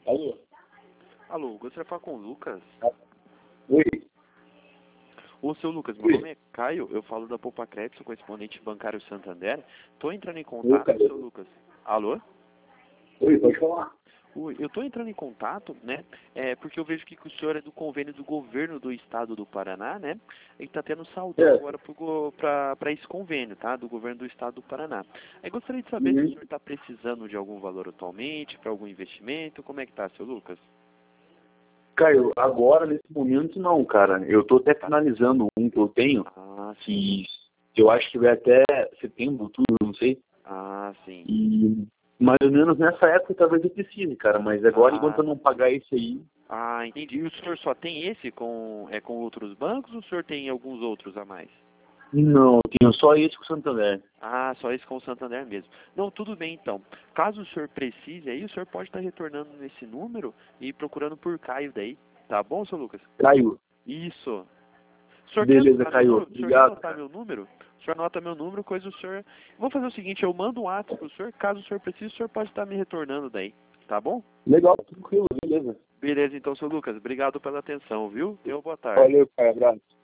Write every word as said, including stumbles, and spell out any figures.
Alô? Alô, gostaria de falar com o Lucas. Oi. Ô, seu Lucas, meu Oi. nome é Caio, eu falo da Poupa Crédito, correspondente bancário Santander. Tô entrando em Oi, contato, Caio. seu Lucas. Alô? Oi, pode falar. Oi, eu tô entrando em contato, né, é, porque eu vejo que o senhor é do convênio do governo do estado do Paraná, né, e tá tendo saldão É. agora para esse convênio, tá, do governo do estado do Paraná. Aí gostaria de saber se o Uhum. senhor está precisando de algum valor atualmente, para algum investimento, como é que tá, seu Lucas? Caio, agora, nesse momento, não, cara. Eu tô até finalizando um que eu tenho, Ah, sim. que eu acho que vai até setembro, outubro, não sei. Ah, sim. E mais ou menos nessa época talvez eu precise, cara. Mas agora, enquanto Ah, eu não pagar esse aí, Ah, entendi. E o senhor só tem esse com, é, com outros bancos ou o senhor tem alguns outros a mais? não, eu tenho só esse com o Santander. Ah, só esse com o Santander mesmo. Não, tudo bem então. Caso o senhor precise aí, o senhor pode estar retornando nesse número e procurando por Caio daí. Tá bom, seu Lucas? Caio, Isso. O senhor quer beleza, anotar meu Caio. número? O senhor quer Obrigado, anotar cara. meu número? O senhor anota meu número, coisa o senhor... Vou fazer o seguinte, eu mando um WhatsApp pro senhor, caso o senhor precise, o senhor pode estar me retornando daí. Tá bom? Legal, tranquilo, beleza. Beleza, então, seu Lucas. Obrigado pela atenção, viu? Tenha uma boa tarde. Valeu, Caio. Abraço.